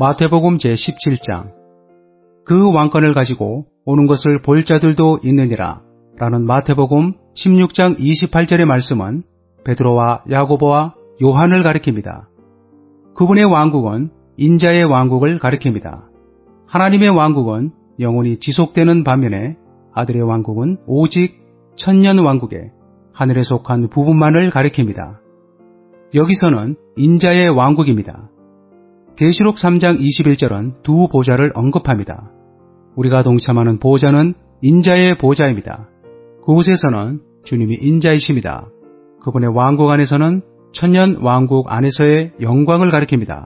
마태복음 제17장 그 왕권을 가지고 오는 것을 볼 자들도 있느니라 라는 마태복음 16장 28절의 말씀은 베드로와 야고보와 요한을 가리킵니다. 그분의 왕국은 인자의 왕국을 가리킵니다. 하나님의 왕국은 영원히 지속되는 반면에 아들의 왕국은 오직 천년 왕국에 하늘에 속한 부분만을 가리킵니다. 여기서는 인자의 왕국입니다. 계시록 3장 21절은 두 보좌를 언급합니다. 우리가 동참하는 보좌는 인자의 보좌입니다. 그곳에서는 주님이 인자이십니다. 그분의 왕국 안에서는 천년 왕국 안에서의 영광을 가리킵니다.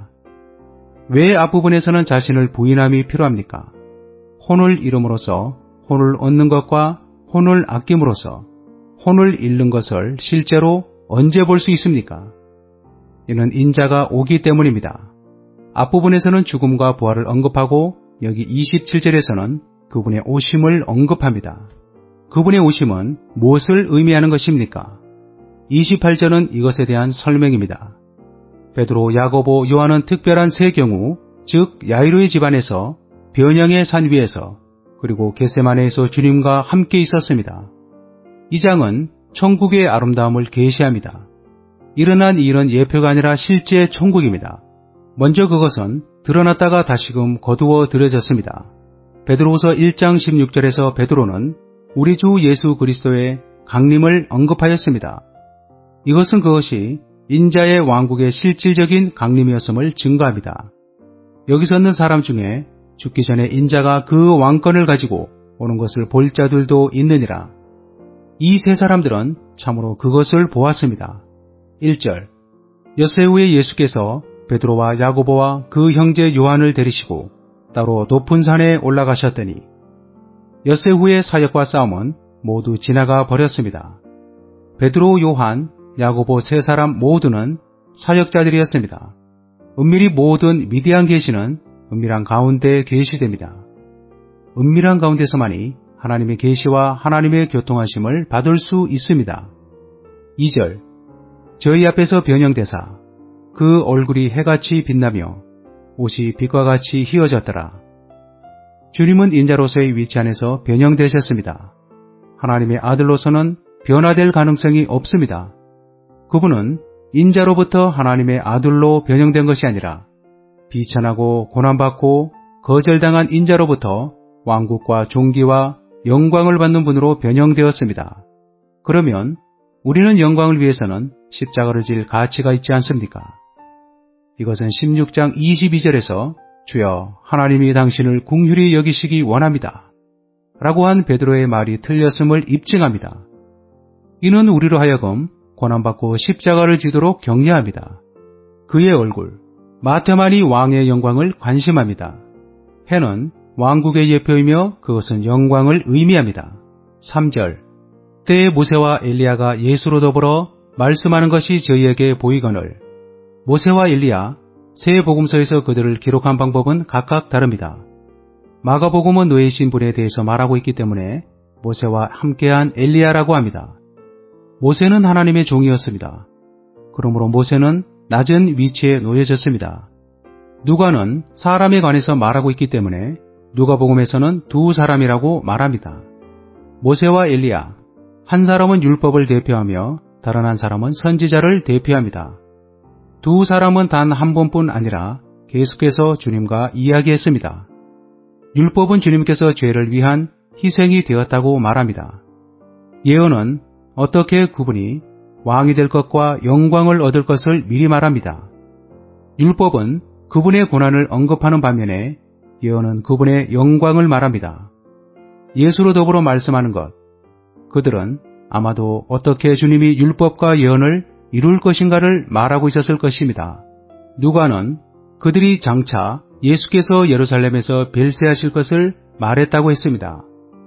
왜 앞부분에서는 자신을 부인함이 필요합니까? 혼을 잃음으로써 혼을 얻는 것과 혼을 아낌으로써 혼을 잃는 것을 실제로 언제 볼 수 있습니까? 이는 인자가 오기 때문입니다. 앞부분에서는 죽음과 부활을 언급하고 여기 27절에서는 그분의 오심을 언급합니다. 그분의 오심은 무엇을 의미하는 것입니까? 28절은 이것에 대한 설명입니다. 베드로, 야고보, 요한은 특별한 세 경우, 즉 야이로의 집안에서, 변형의 산 위에서, 그리고 겟세마네에서 주님과 함께 있었습니다. 이 장은 천국의 아름다움을 계시합니다. 일어난 이 일은 예표가 아니라 실제 천국입니다. 먼저 그것은 드러났다가 다시금 거두어 들여졌습니다. 베드로후서 1장 16절에서 베드로는 우리 주 예수 그리스도의 강림을 언급하였습니다. 이것은 그것이 인자의 왕국의 실질적인 강림이었음을 증거합니다. 여기 서 있는 사람 중에 죽기 전에 인자가 그 왕권을 가지고 오는 것을 볼 자들도 있느니라. 이 세 사람들은 참으로 그것을 보았습니다. 1절 엿새 후에 예수께서 베드로와 야고보와 그 형제 요한을 데리시고 따로 높은 산에 올라가셨더니 엿새 후의 사역과 싸움은 모두 지나가 버렸습니다. 베드로, 요한, 야고보 세 사람 모두는 사역자들이었습니다. 은밀히 모든 미디안 계시는 은밀한 가운데 계시됩니다. 은밀한 가운데서만이 하나님의 계시와 하나님의 교통하심을 받을 수 있습니다. 2절 저희 앞에서 변형되사 그 얼굴이 해같이 빛나며 옷이 빛과 같이 희어졌더라. 주님은 인자로서의 위치 안에서 변형되셨습니다. 하나님의 아들로서는 변화될 가능성이 없습니다. 그분은 인자로부터 하나님의 아들로 변형된 것이 아니라 비천하고 고난받고 거절당한 인자로부터 왕국과 존귀와 영광을 받는 분으로 변형되었습니다. 그러면 우리는 영광을 위해서는 십자가를 질 가치가 있지 않습니까? 이것은 16장 22절에서 주여 하나님이 당신을 긍휼히 여기시기 원합니다. 라고 한 베드로의 말이 틀렸음을 입증합니다. 이는 우리로 하여금 고난받고 십자가를 지도록 격려합니다. 그의 얼굴, 마테만이 왕의 영광을 관심합니다. 해는 왕국의 예표이며 그것은 영광을 의미합니다. 3절 때에 모세와 엘리야가 예수로 더불어 말씀하는 것이 저희에게 보이거늘 모세와 엘리야 세 복음서에서 그들을 기록한 방법은 각각 다릅니다. 마가복음은 노예이신 분에 대해서 말하고 있기 때문에 모세와 함께한 엘리야라고 합니다. 모세는 하나님의 종이었습니다. 그러므로 모세는 낮은 위치에 놓여졌습니다. 누가는 사람에 관해서 말하고 있기 때문에 누가복음에서는 두 사람이라고 말합니다. 모세와 엘리야, 한 사람은 율법을 대표하며 다른 한 사람은 선지자를 대표합니다. 두 사람은 단 한 번뿐 아니라 계속해서 주님과 이야기했습니다. 율법은 주님께서 죄를 위한 희생이 되었다고 말합니다. 예언은 어떻게 그분이 왕이 될 것과 영광을 얻을 것을 미리 말합니다. 율법은 그분의 고난을 언급하는 반면에 예언은 그분의 영광을 말합니다. 예수로 더불어 말씀하는 것, 그들은 아마도 어떻게 주님이 율법과 예언을 이룰 것인가를 말하고 있었을 것입니다. 누가는 그들이 장차 예수께서 예루살렘에서 별세하실 것을 말했다고 했습니다.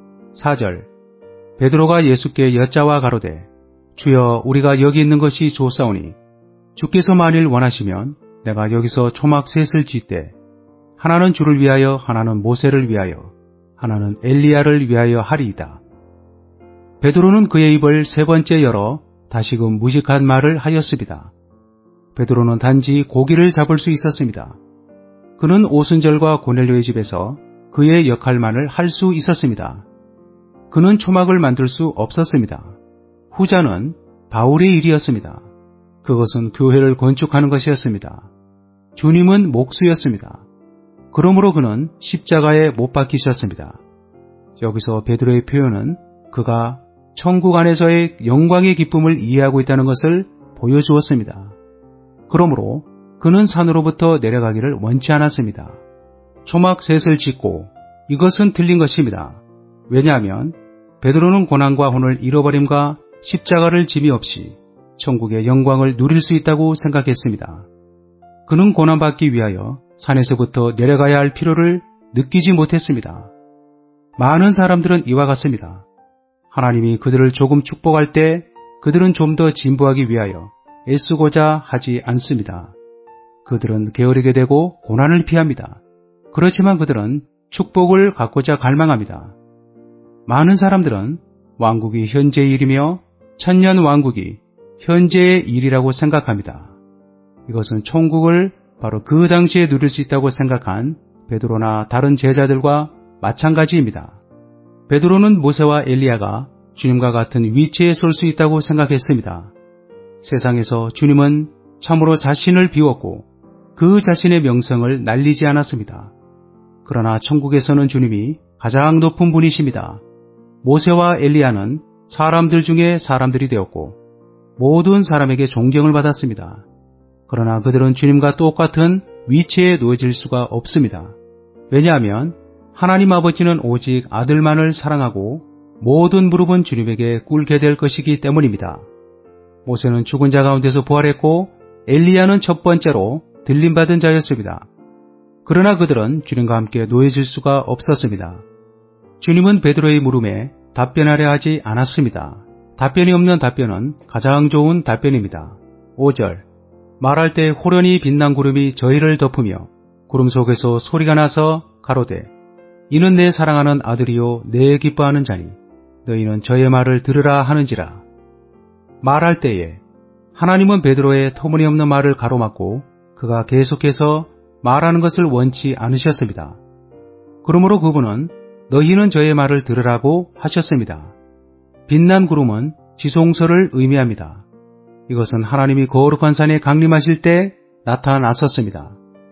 4절 베드로가 예수께 여짜와 가로되 주여 우리가 여기 있는 것이 좋사오니 주께서 만일 원하시면 내가 여기서 초막 셋을 짓되 하나는 주를 위하여 하나는 모세를 위하여 하나는 엘리야를 위하여 하리이다. 베드로는 그의 입을 세 번째 열어 다시금 무식한 말을 하였습니다. 베드로는 단지 고기를 잡을 수 있었습니다. 그는 오순절과 고넬료의 집에서 그의 역할만을 할 수 있었습니다. 그는 초막을 만들 수 없었습니다. 후자는 바울의 일이었습니다. 그것은 교회를 건축하는 것이었습니다. 주님은 목수였습니다. 그러므로 그는 십자가에 못 박히셨습니다. 여기서 베드로의 표현은 그가 천국 안에서의 영광의 기쁨을 이해하고 있다는 것을 보여주었습니다. 그러므로 그는 산으로부터 내려가기를 원치 않았습니다. 초막 셋을 짓고 이것은 틀린 것입니다. 왜냐하면 베드로는 고난과 혼을 잃어버림과 십자가를 짐이 없이 천국의 영광을 누릴 수 있다고 생각했습니다. 그는 고난받기 위하여 산에서부터 내려가야 할 필요를 느끼지 못했습니다. 많은 사람들은 이와 같습니다. 하나님이 그들을 조금 축복할 때 그들은 좀 더 진보하기 위하여 애쓰고자 하지 않습니다. 그들은 게으르게 되고 고난을 피합니다. 그렇지만 그들은 축복을 갖고자 갈망합니다. 많은 사람들은 왕국이 현재의 일이며 천년 왕국이 현재의 일이라고 생각합니다. 이것은 천국을 바로 그 당시에 누릴 수 있다고 생각한 베드로나 다른 제자들과 마찬가지입니다. 베드로는 모세와 엘리야가 주님과 같은 위치에 설 수 있다고 생각했습니다. 세상에서 주님은 참으로 자신을 비웠고 그 자신의 명성을 날리지 않았습니다. 그러나 천국에서는 주님이 가장 높은 분이십니다. 모세와 엘리야는 사람들 중에 사람들이 되었고 모든 사람에게 존경을 받았습니다. 그러나 그들은 주님과 똑같은 위치에 놓여질 수가 없습니다. 왜냐하면 하나님 아버지는 오직 아들만을 사랑하고 모든 무릎은 주님에게 꿇게 될 것이기 때문입니다. 모세는 죽은 자 가운데서 부활했고 엘리야는 첫 번째로 들림받은 자였습니다. 그러나 그들은 주님과 함께 놓여질 수가 없었습니다. 주님은 베드로의 물음에 답변하려 하지 않았습니다. 답변이 없는 답변은 가장 좋은 답변입니다. 5절 말할 때 호련히 빛난 구름이 저희를 덮으며 구름 속에서 소리가 나서 가로되 이는 내 사랑하는 아들이요 내 기뻐하는 자니 너희는 저의 말을 들으라 하는지라. 말할 때에 하나님은 베드로의 터무니없는 말을 가로막고 그가 계속해서 말하는 것을 원치 않으셨습니다. 그러므로 그분은 너희는 저의 말을 들으라고 하셨습니다. 빛난 구름은 지성소를 의미합니다. 이것은 하나님이 거룩한 산에 강림하실 때 나타났었습니다.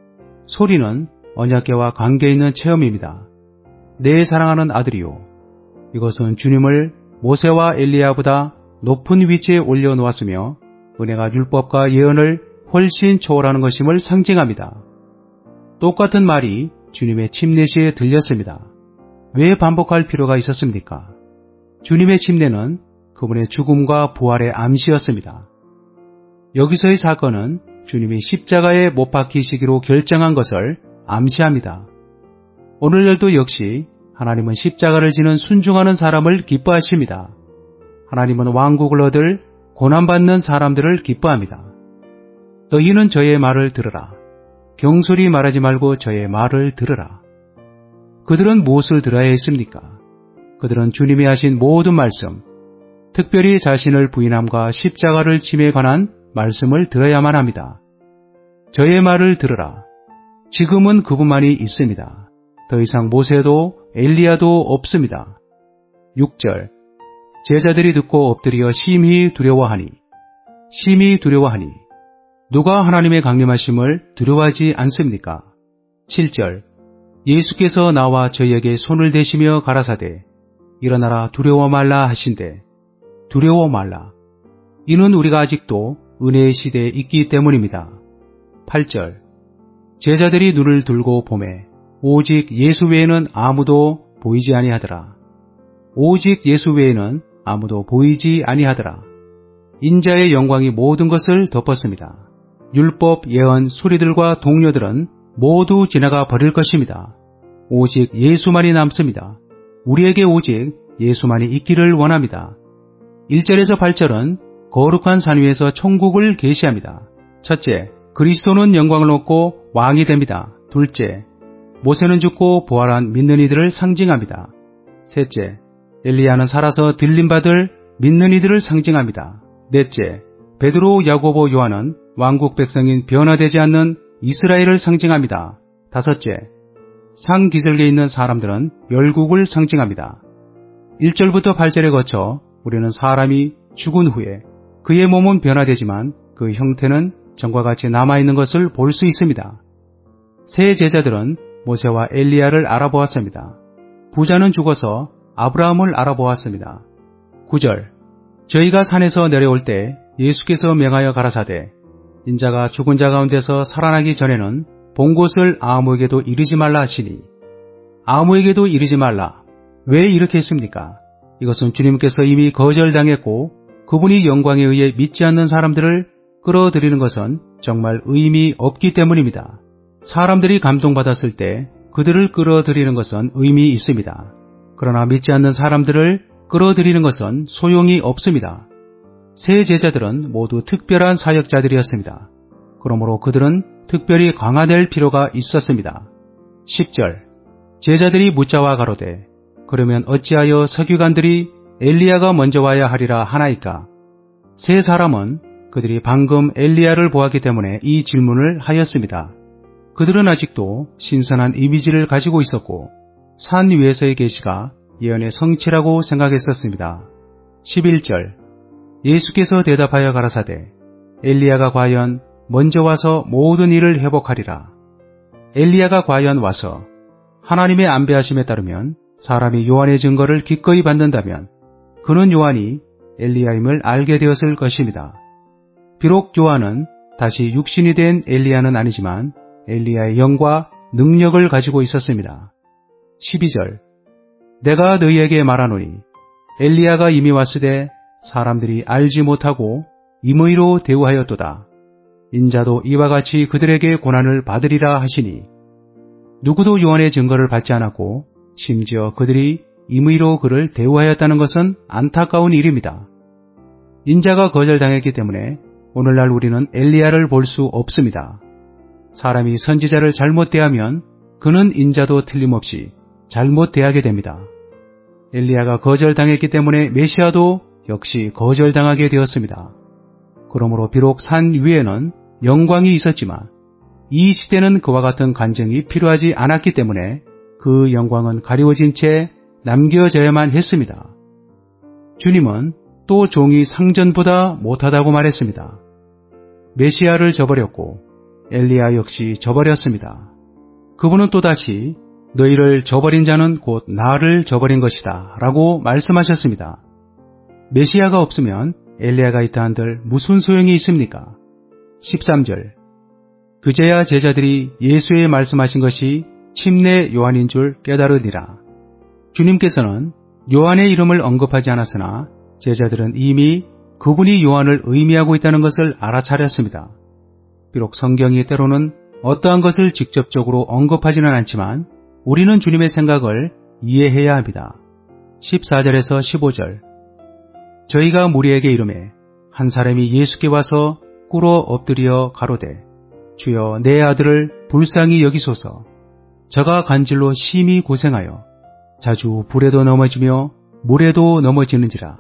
소리는 언약궤와 관계 있는 체험입니다. 내 사랑하는 아들이요. 이것은 주님을 모세와 엘리야보다 높은 위치에 올려놓았으며 은혜가 율법과 예언을 훨씬 초월하는 것임을 상징합니다. 똑같은 말이 주님의 침례시에 들렸습니다. 왜 반복할 필요가 있었습니까? 주님의 침례는 그분의 죽음과 부활의 암시였습니다. 여기서의 사건은 주님이 십자가에 못 박히시기로 결정한 것을 암시합니다. 오늘날도 역시 하나님은 십자가를 지는 순종하는 사람을 기뻐하십니다. 하나님은 왕국을 얻을 고난받는 사람들을 기뻐합니다. 너희는 저의 말을 들으라. 경솔히 말하지 말고 저의 말을 들으라. 그들은 무엇을 들어야 했습니까? 그들은 주님이 하신 모든 말씀, 특별히 자신을 부인함과 십자가를 짐에 관한 말씀을 들어야만 합니다. 저의 말을 들으라. 지금은 그분만이 있습니다. 더 이상 모세도 엘리야도 없습니다. 6절 제자들이 듣고 엎드려 심히 두려워하니 누가 하나님의 강림하심을 두려워하지 않습니까? 7절 예수께서 나와 저희에게 손을 대시며 가라사대 일어나라 두려워 말라 하신대 두려워 말라. 이는 우리가 아직도 은혜의 시대에 있기 때문입니다. 8절 제자들이 눈을 들고 보매 오직 예수 외에는 아무도 보이지 아니하더라. 오직 예수 외에는 아무도 보이지 아니하더라. 인자의 영광이 모든 것을 덮었습니다. 율법, 예언, 수리들과 동료들은 모두 지나가 버릴 것입니다. 오직 예수만이 남습니다. 우리에게 오직 예수만이 있기를 원합니다. 1절에서 8절은 거룩한 산 위에서 천국을 계시합니다. 첫째, 그리스도는 영광을 얻고 왕이 됩니다. 둘째, 모세는 죽고 부활한 믿는 이들을 상징합니다. 셋째, 엘리야는 살아서 들림받을 믿는 이들을 상징합니다. 넷째, 베드로, 야고보, 요한은 왕국 백성인 변화되지 않는 이스라엘을 상징합니다. 다섯째, 상기슭에 있는 사람들은 열국을 상징합니다. 1절부터 8절에 거쳐 우리는 사람이 죽은 후에 그의 몸은 변화되지만 그 형태는 전과 같이 남아있는 것을 볼 수 있습니다. 세 제자들은 모세와 엘리야를 알아보았습니다. 부자는 죽어서 아브라함을 알아보았습니다. 9절, 저희가 산에서 내려올 때 예수께서 명하여 가라사대 인자가 죽은 자 가운데서 살아나기 전에는 본 곳을 아무에게도 이르지 말라 하시니, 아무에게도 이르지 말라. 왜 이렇게 했습니까? 이것은 주님께서 이미 거절당했고 그분이 영광에 의해 믿지 않는 사람들을 끌어들이는 것은 정말 의미 없기 때문입니다. 사람들이 감동받았을 때 그들을 끌어들이는 것은 의미 있습니다. 그러나 믿지 않는 사람들을 끌어들이는 것은 소용이 없습니다. 세 제자들은 모두 특별한 사역자들이었습니다. 그러므로 그들은 특별히 강화될 필요가 있었습니다. 10절, 제자들이 묻자와 가로되 그러면 어찌하여 서기관들이 엘리야가 먼저 와야 하리라 하나이까? 세 사람은 그들이 방금 엘리야를 보았기 때문에 이 질문을 하였습니다. 그들은 아직도 신선한 이미지를 가지고 있었고 산 위에서의 계시가 예언의 성취라고 생각했었습니다. 11절, 예수께서 대답하여 가라사대 엘리야가 과연 먼저 와서 모든 일을 회복하리라. 엘리야가 과연 와서 하나님의 안배하심에 따르면 사람이 요한의 증거를 기꺼이 받는다면 그는 요한이 엘리야임을 알게 되었을 것입니다. 비록 요한은 다시 육신이 된 엘리야는 아니지만 엘리야의 영과 능력을 가지고 있었습니다. 12절, 내가 너희에게 말하노니 엘리야가 이미 왔으되 사람들이 알지 못하고 임의로 대우하였도다. 인자도 이와 같이 그들에게 고난을 받으리라 하시니, 누구도 요한의 증거를 받지 않았고 심지어 그들이 임의로 그를 대우하였다는 것은 안타까운 일입니다. 인자가 거절당했기 때문에 오늘날 우리는 엘리야를 볼 수 없습니다. 사람이 선지자를 잘못 대하면 그는 인자도 틀림없이 잘못 대하게 됩니다. 엘리야가 거절당했기 때문에 메시아도 역시 거절당하게 되었습니다. 그러므로 비록 산 위에는 영광이 있었지만 이 시대는 그와 같은 간증이 필요하지 않았기 때문에 그 영광은 가리워진 채 남겨져야만 했습니다. 주님은 또 종이 상전보다 못하다고 말했습니다. 메시아를 저버렸고 엘리야 역시 저버렸습니다. 그분은 또다시 너희를 저버린 자는 곧 나를 저버린 것이다 라고 말씀하셨습니다. 메시아가 없으면 엘리야가 있다 한들 무슨 소용이 있습니까? 13절, 그제야 제자들이 예수의 말씀하신 것이 침례 요한인 줄 깨달으니라. 주님께서는 요한의 이름을 언급하지 않았으나 제자들은 이미 그분이 요한을 의미하고 있다는 것을 알아차렸습니다. 비록 성경이 때로는 어떠한 것을 직접적으로 언급하지는 않지만 우리는 주님의 생각을 이해해야 합니다. 14절에서 15절, 저희가 무리에게 이르매 한 사람이 예수께 와서 꿇어 엎드려 가로되 주여 내 아들을 불쌍히 여기소서. 저가 간질로 심히 고생하여 자주 불에도 넘어지며 물에도 넘어지는지라.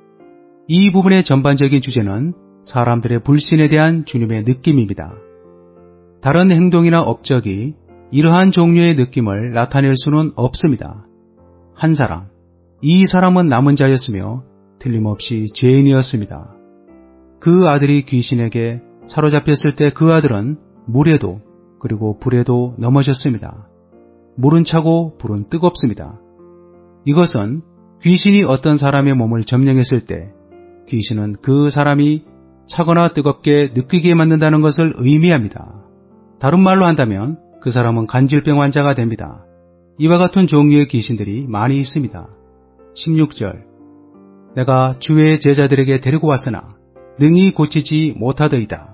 이 부분의 전반적인 주제는 사람들의 불신에 대한 주님의 느낌입니다. 다른 행동이나 업적이 이러한 종류의 느낌을 나타낼 수는 없습니다. 한 사람, 이 사람은 남은 자였으며 틀림없이 죄인이었습니다. 그 아들이 귀신에게 사로잡혔을 때 그 아들은 물에도 그리고 불에도 넘어졌습니다. 물은 차고 불은 뜨겁습니다. 이것은 귀신이 어떤 사람의 몸을 점령했을 때 귀신은 그 사람이 차거나 뜨겁게 느끼게 만든다는 것을 의미합니다. 다른 말로 한다면 그 사람은 간질병 환자가 됩니다. 이와 같은 종류의 귀신들이 많이 있습니다. 16절, 내가 주의 제자들에게 데리고 왔으나 능히 고치지 못하더이다.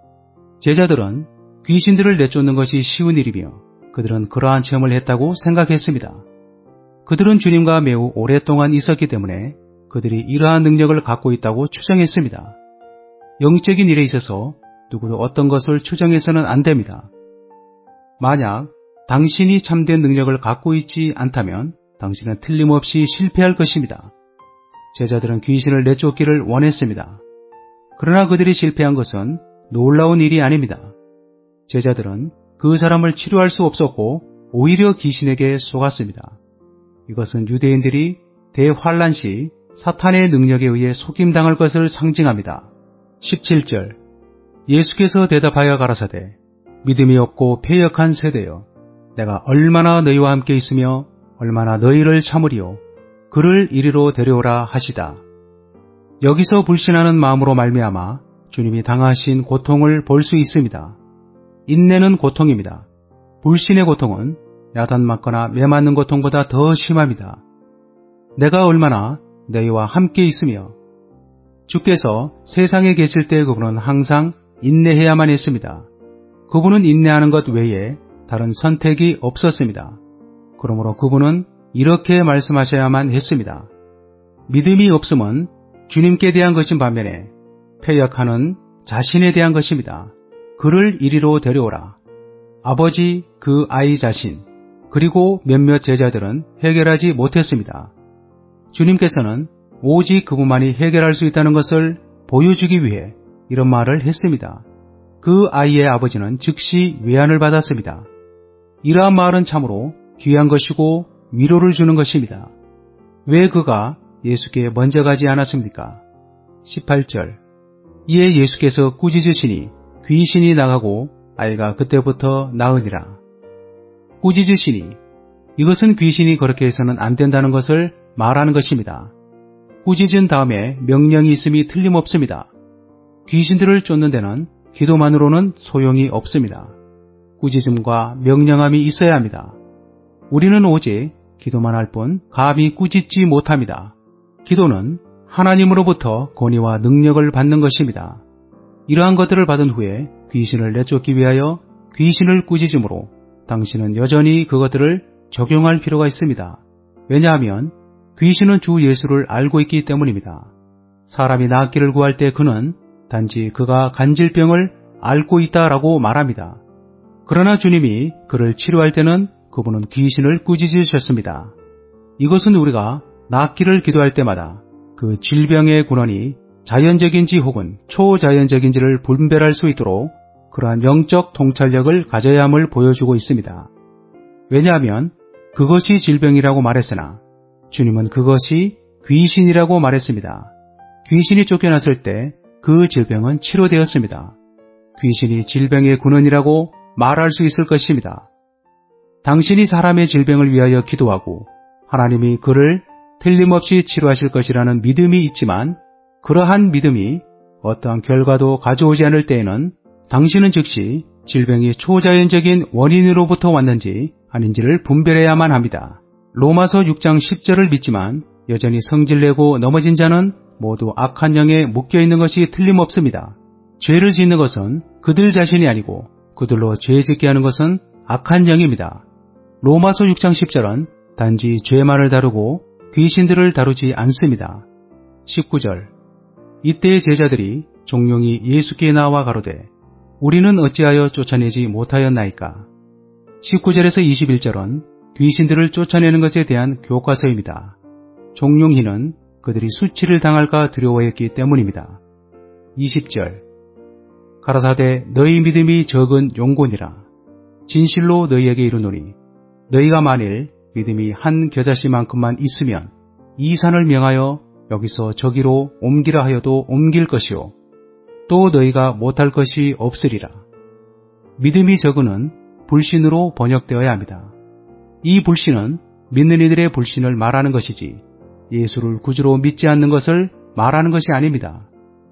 제자들은 귀신들을 내쫓는 것이 쉬운 일이며 그들은 그러한 체험을 했다고 생각했습니다. 그들은 주님과 매우 오랫동안 있었기 때문에 그들이 이러한 능력을 갖고 있다고 추정했습니다. 영적인 일에 있어서 누구도 어떤 것을 추정해서는 안 됩니다. 만약 당신이 참된 능력을 갖고 있지 않다면 당신은 틀림없이 실패할 것입니다. 제자들은 귀신을 내쫓기를 원했습니다. 그러나 그들이 실패한 것은 놀라운 일이 아닙니다. 제자들은 그 사람을 치료할 수 없었고 오히려 귀신에게 속았습니다. 이것은 유대인들이 대환란 시 사탄의 능력에 의해 속임당할 것을 상징합니다. 17절 예수께서 대답하여 가라사대 믿음이 없고 패역한 세대여 내가 얼마나 너희와 함께 있으며 얼마나 너희를 참으리요 그를 이리로 데려오라 하시다. 여기서 불신하는 마음으로 말미암아 주님이 당하신 고통을 볼 수 있습니다. 인내는 고통입니다. 불신의 고통은 야단 맞거나 매 맞는 고통보다 더 심합니다. 내가 얼마나 너희와 함께 있으며 주께서 세상에 계실 때 그분은 항상 인내해야만 했습니다. 그분은 인내하는 것 외에 다른 선택이 없었습니다. 그러므로 그분은 이렇게 말씀하셔야만 했습니다. 믿음이 없음은 주님께 대한 것인 반면에 패역하는 자신에 대한 것입니다. 그를 이리로 데려오라. 아버지, 그 아이 자신, 그리고 몇몇 제자들은 해결하지 못했습니다. 주님께서는 오직 그분만이 해결할 수 있다는 것을 보여주기 위해 이런 말을 했습니다. 그 아이의 아버지는 즉시 외안을 받았습니다. 이러한 말은 참으로 귀한 것이고 위로를 주는 것입니다. 왜 그가 예수께 먼저 가지 않았습니까? 18절 이에 예수께서 꾸짖으시니 귀신이 나가고 아이가 그때부터 나으니라. 꾸짖으시니 이것은 귀신이 그렇게 해서는 안 된다는 것을 말하는 것입니다. 꾸짖은 다음에 명령이 있음이 틀림없습니다. 귀신들을 쫓는 데는 기도만으로는 소용이 없습니다. 꾸짖음과 명령함이 있어야 합니다. 우리는 오직 기도만 할 뿐 감히 꾸짖지 못합니다. 기도는 하나님으로부터 권위와 능력을 받는 것입니다. 이러한 것들을 받은 후에 귀신을 내쫓기 위하여 귀신을 꾸짖음으로 당신은 여전히 그것들을 적용할 필요가 있습니다. 왜냐하면 귀신은 주 예수를 알고 있기 때문입니다. 사람이 낫기를 구할 때 그는 단지 그가 간질병을 앓고 있다라고 말합니다. 그러나 주님이 그를 치료할 때는 그분은 귀신을 꾸짖으셨습니다. 이것은 우리가 낫기를 기도할 때마다 그 질병의 근원이 자연적인지 혹은 초자연적인지를 분별할 수 있도록 그러한 영적 통찰력을 가져야 함을 보여주고 있습니다. 왜냐하면 그것이 질병이라고 말했으나 주님은 그것이 귀신이라고 말했습니다. 귀신이 쫓겨났을 때 그 질병은 치료되었습니다. 귀신이 질병의 근원이라고 말할 수 있을 것입니다. 당신이 사람의 질병을 위하여 기도하고 하나님이 그를 틀림없이 치료하실 것이라는 믿음이 있지만 그러한 믿음이 어떠한 결과도 가져오지 않을 때에는 당신은 즉시 질병이 초자연적인 원인으로부터 왔는지 아닌지를 분별해야만 합니다. 로마서 6장 10절을 믿지만 여전히 성질내고 넘어진 자는 모두 악한 영에 묶여있는 것이 틀림없습니다. 죄를 짓는 것은 그들 자신이 아니고 그들로 죄 짓게 하는 것은 악한 영입니다. 로마서 6장 10절은 단지 죄만을 다루고 귀신들을 다루지 않습니다. 19절 이때 제자들이 종용이 예수께 나와 가로되 우리는 어찌하여 쫓아내지 못하였나이까. 19절에서 21절은 귀신들을 쫓아내는 것에 대한 교과서입니다. 종용희는 그들이 수치를 당할까 두려워했기 때문입니다. 20절 가라사대 너희 믿음이 적은 용곤이라 진실로 너희에게 이르노니 너희가 만일 믿음이 한 겨자씨만큼만 있으면 이 산을 명하여 여기서 저기로 옮기라 하여도 옮길 것이요 또 너희가 못할 것이 없으리라. 믿음이 적은은 불신으로 번역되어야 합니다. 이 불신은 믿는 이들의 불신을 말하는 것이지 예수를 구주로 믿지 않는 것을 말하는 것이 아닙니다.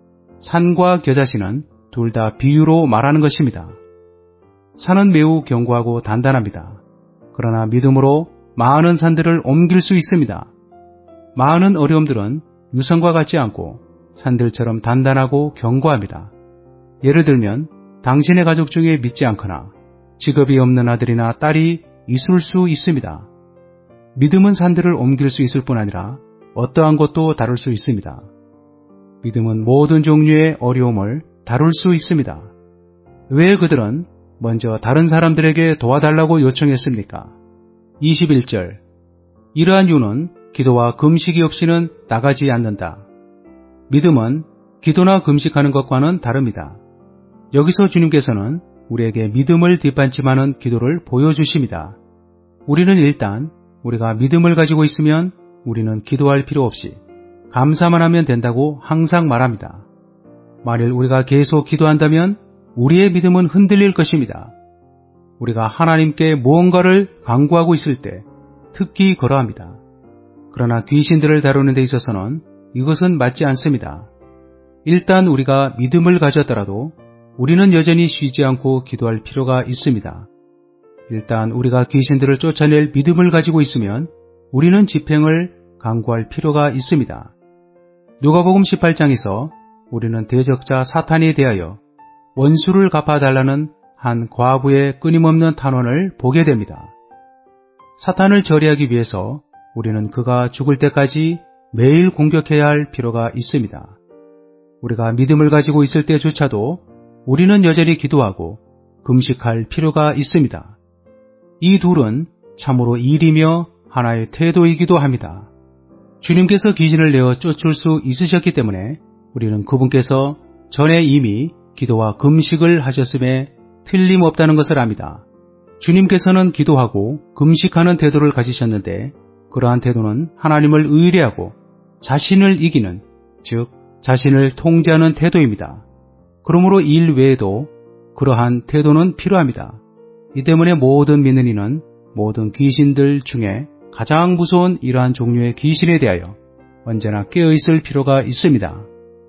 산과 겨자씨는 둘 다 비유로 말하는 것입니다. 산은 매우 견고하고 단단합니다. 그러나 믿음으로 많은 산들을 옮길 수 있습니다. 많은 어려움들은 유성과 같지 않고 산들처럼 단단하고 견고합니다. 예를 들면 당신의 가족 중에 믿지 않거나 직업이 없는 아들이나 딸이 있을 수 있습니다. 믿음은 산들을 옮길 수 있을 뿐 아니라 어떠한 것도 다룰 수 있습니다. 믿음은 모든 종류의 어려움을 다룰 수 있습니다. 왜 그들은 먼저 다른 사람들에게 도와달라고 요청했습니까? 21절 이러한 이유는 기도와 금식이 없이는 나가지 않는다. 믿음은 기도나 금식하는 것과는 다릅니다. 여기서 주님께서는 우리에게 믿음을 뒷받침하는 기도를 보여주십니다. 우리는 일단 우리가 믿음을 가지고 있으면 우리는 기도할 필요 없이 감사만 하면 된다고 항상 말합니다. 만일 우리가 계속 기도한다면 우리의 믿음은 흔들릴 것입니다. 우리가 하나님께 무언가를 강구하고 있을 때 특히 그러합니다. 그러나 귀신들을 다루는 데 있어서는 이것은 맞지 않습니다. 일단 우리가 믿음을 가졌더라도 우리는 여전히 쉬지 않고 기도할 필요가 있습니다. 일단 우리가 귀신들을 쫓아낼 믿음을 가지고 있으면 우리는 집행을 강구할 필요가 있습니다. 누가복음 18장에서 우리는 대적자 사탄에 대하여 원수를 갚아달라는 한 과부의 끊임없는 탄원을 보게 됩니다. 사탄을 처리하기 위해서 우리는 그가 죽을 때까지 매일 공격해야 할 필요가 있습니다. 우리가 믿음을 가지고 있을 때조차도 우리는 여전히 기도하고 금식할 필요가 있습니다. 이 둘은 참으로 일이며 하나의 태도이기도 합니다. 주님께서 귀신을 내어 쫓을 수 있으셨기 때문에 우리는 그분께서 전에 이미 기도와 금식을 하셨음에 틀림없다는 것을 압니다. 주님께서는 기도하고 금식하는 태도를 가지셨는데 그러한 태도는 하나님을 의뢰하고 자신을 이기는, 즉 자신을 통제하는 태도입니다. 그러므로 일 외에도 그러한 태도는 필요합니다. 이 때문에 모든 믿는 이는 모든 귀신들 중에 가장 무서운 이러한 종류의 귀신에 대하여 언제나 깨어있을 필요가 있습니다.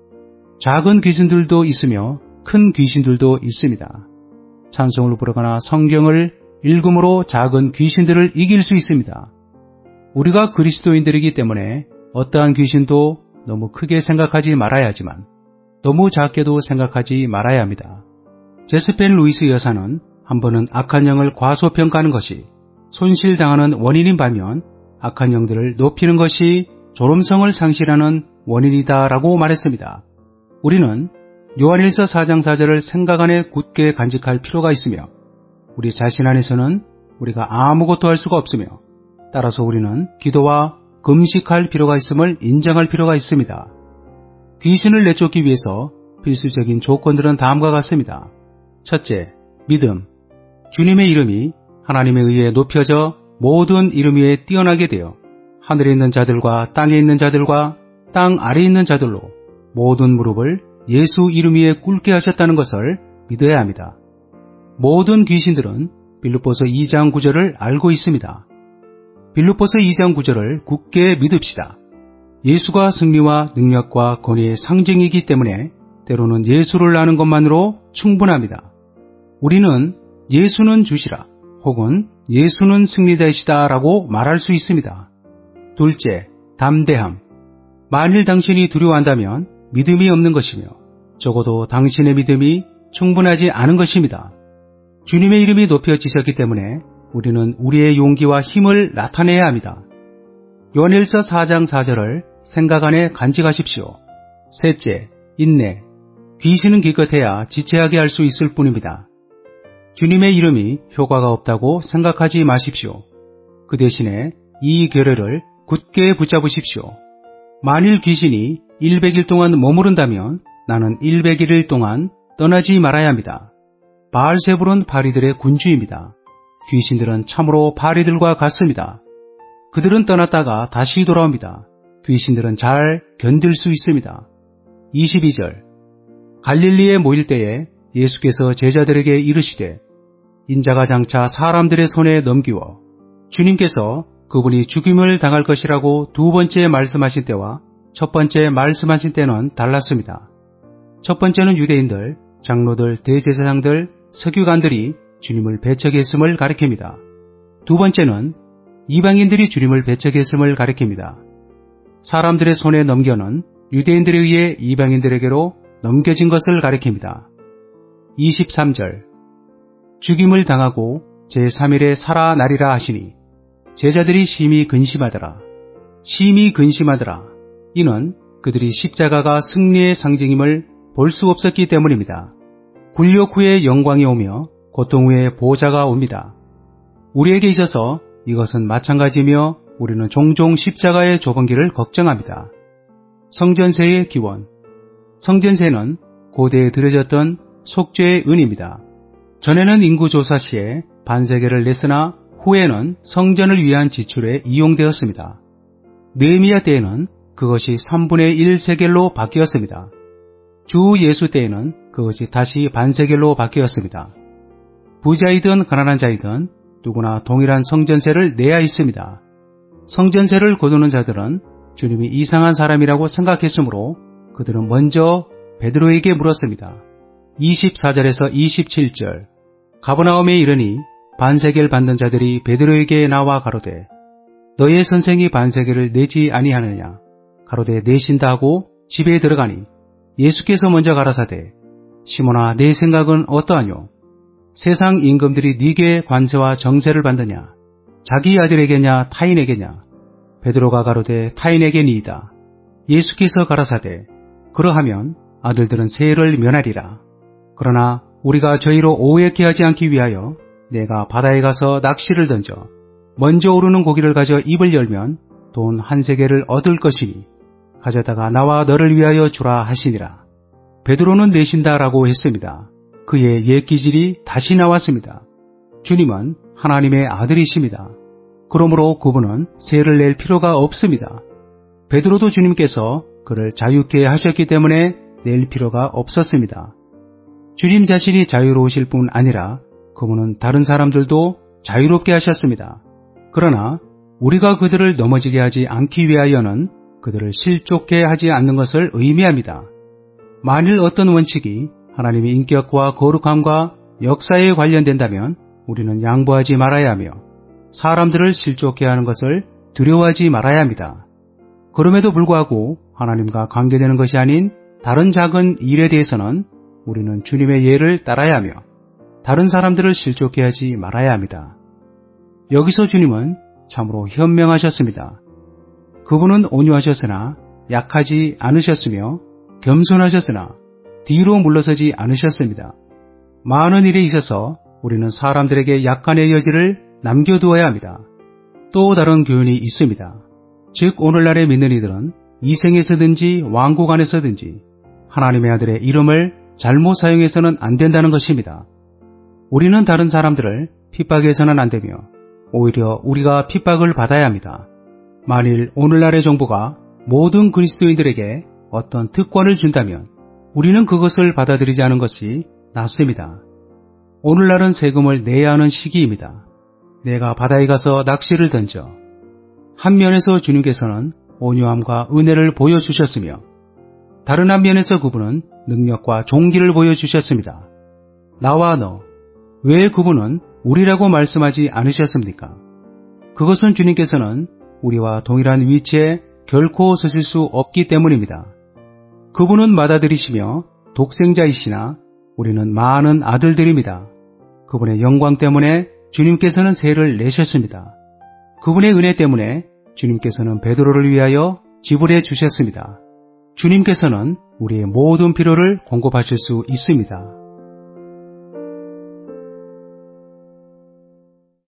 작은 귀신들도 있으며 큰 귀신들도 있습니다. 찬송을 부르거나 성경을 읽음으로 작은 귀신들을 이길 수 있습니다. 우리가 그리스도인들이기 때문에 어떠한 귀신도 너무 크게 생각하지 말아야 하지만 너무 작게도 생각하지 말아야 합니다. 제스펜 루이스 여사는 한 번은 악한 영을 과소평가하는 것이 손실당하는 원인인 반면 악한 영들을 높이는 것이 존엄성을 상실하는 원인이다라고 말했습니다. 우리는 요한일서 4장 4절을 생각 안에 굳게 간직할 필요가 있으며 우리 자신 안에서는 우리가 아무것도 할 수가 없으며 따라서 우리는 기도와 금식할 필요가 있음을 인정할 필요가 있습니다. 귀신을 내쫓기 위해서 필수적인 조건들은 다음과 같습니다. 첫째, 믿음. 주님의 이름이 하나님에 의해 높여져 모든 이름 위에 뛰어나게 되어 하늘에 있는 자들과 땅에 있는 자들과 땅 아래에 있는 자들로 모든 무릎을 예수 이름 위에 꿇게 하셨다는 것을 믿어야 합니다. 모든 귀신들은 빌립보서 2장 9절을 알고 있습니다. 빌립보서 2장 9절을 굳게 믿읍시다. 예수가 승리와 능력과 권위의 상징이기 때문에 때로는 예수를 아는 것만으로 충분합니다. 우리는 예수는 주시라 혹은 예수는 승리자이시다 라고 말할 수 있습니다. 둘째, 담대함. 만일 당신이 두려워한다면 믿음이 없는 것이며 적어도 당신의 믿음이 충분하지 않은 것입니다. 주님의 이름이 높여지셨기 때문에 우리는 우리의 용기와 힘을 나타내야 합니다. 요한일서 4장 4절을 생각 안에 간직하십시오. 셋째, 인내. 귀신은 기껏해야 지체하게 할 수 있을 뿐입니다. 주님의 이름이 효과가 없다고 생각하지 마십시오. 그 대신에 이 결례를 굳게 붙잡으십시오. 만일 귀신이 100일 동안 머무른다면 나는 101일 동안 떠나지 말아야 합니다. 바알세불은 바리들의 군주입니다. 귀신들은 참으로 바리들과 같습니다. 그들은 떠났다가 다시 돌아옵니다. 귀신들은 잘 견딜 수 있습니다. 22절. 갈릴리에 모일 때에 예수께서 제자들에게 이르시되 인자가 장차 사람들의 손에 넘기워 주님께서 그분이 죽임을 당할 것이라고 두 번째 말씀하신 때와 첫 번째 말씀하신 때는 달랐습니다. 첫 번째는 유대인들, 장로들, 대제사장들, 서기관들이 주님을 배척했음을 가리킵니다. 두 번째는 이방인들이 주님을 배척했음을 가리킵니다. 사람들의 손에 넘겨는 유대인들에 의해 이방인들에게로 넘겨진 것을 가리킵니다. 23절. 죽임을 당하고 제3일에 살아나리라 하시니 제자들이 심히 근심하더라. 심히 근심하더라. 이는 그들이 십자가가 승리의 상징임을 볼 수 없었기 때문입니다. 굴욕 후에 영광이 오며 고통 후에 보좌가 옵니다. 우리에게 있어서 이것은 마찬가지며 우리는 종종 십자가의 좁은 길을 걱정합니다. 성전세의 기원. 성전세는 고대에 드려졌던 속죄의 은입니다. 전에는 인구조사 시에 반세겔을 냈으나 후에는 성전을 위한 지출에 이용되었습니다. 느헤미야 때에는 그것이 3분의 1세겔로 바뀌었습니다. 주 예수 때에는 그것이 다시 반세겔로 바뀌었습니다. 부자이든 가난한 자이든 누구나 동일한 성전세를 내야 했습니다. 성전세를 거두는 자들은 주님이 이상한 사람이라고 생각했으므로 그들은 먼저 베드로에게 물었습니다. 24절에서 27절 가버나움에 이르니 반세겔 받는 자들이 베드로에게 나와 가로되 너의 선생이 반세겔을 내지 아니하느냐 가로되 내신다 하고 집에 들어가니 예수께서 먼저 가라사대 시몬아 내 생각은 어떠하뇨? 세상 임금들이 네게 관세와 정세를 받느냐 자기 아들에게냐 타인에게냐? 베드로가 가로되 타인에게니이다. 예수께서 가라사대 그러하면 아들들은 세를 면하리라. 그러나 우리가 저희로 오해케 하지 않기 위하여 내가 바다에 가서 낚시를 던져 먼저 오르는 고기를 가져 입을 열면 돈 1세겔을 얻을 것이니 가져다가 나와 너를 위하여 주라 하시니라. 베드로는 내신다라고 했습니다. 그의 옛 기질이 다시 나왔습니다. 주님은 하나님의 아들이십니다. 그러므로 그분은 세를 낼 필요가 없습니다. 베드로도 주님께서 그를 자유케 하셨기 때문에 낼 필요가 없었습니다. 주님 자신이 자유로우실 뿐 아니라 그분은 다른 사람들도 자유롭게 하셨습니다. 그러나 우리가 그들을 넘어지게 하지 않기 위하여는 그들을 실족해 하지 않는 것을 의미합니다. 만일 어떤 원칙이 하나님의 인격과 거룩함과 역사에 관련된다면 우리는 양보하지 말아야 하며 사람들을 실족해 하는 것을 두려워하지 말아야 합니다. 그럼에도 불구하고 하나님과 관계되는 것이 아닌 다른 작은 일에 대해서는 우리는 주님의 예를 따라야 하며 다른 사람들을 실족해 하지 말아야 합니다. 여기서 주님은 참으로 현명하셨습니다. 그분은 온유하셨으나 약하지 않으셨으며 겸손하셨으나 뒤로 물러서지 않으셨습니다. 많은 일에 있어서 우리는 사람들에게 약간의 여지를 남겨두어야 합니다. 또 다른 교훈이 있습니다. 즉 오늘날의 믿는 이들은 이생에서든지 왕국 안에서든지 하나님의 아들의 이름을 잘못 사용해서는 안 된다는 것입니다. 우리는 다른 사람들을 핍박해서는 안 되며 오히려 우리가 핍박을 받아야 합니다. 만일 오늘날의 정부가 모든 그리스도인들에게 어떤 특권을 준다면 우리는 그것을 받아들이지 않은 것이 낫습니다. 오늘날은 세금을 내야 하는 시기입니다. 내가 바다에 가서 낚시를 던져 한 면에서 주님께서는 온유함과 은혜를 보여주셨으며 다른 한 면에서 그분은 능력과 종기를 보여주셨습니다. 나와 너, 왜 그분은 우리라고 말씀하지 않으셨습니까? 그것은 주님께서는 우리와 동일한 위치에 결코 서실 수 없기 때문입니다. 그분은 맏아들이시며 독생자이시나 우리는 많은 아들들입니다. 그분의 영광 때문에 주님께서는 세를 내셨습니다. 그분의 은혜 때문에 주님께서는 베드로를 위하여 지불해 주셨습니다. 주님께서는 우리의 모든 필요를 공급하실 수 있습니다.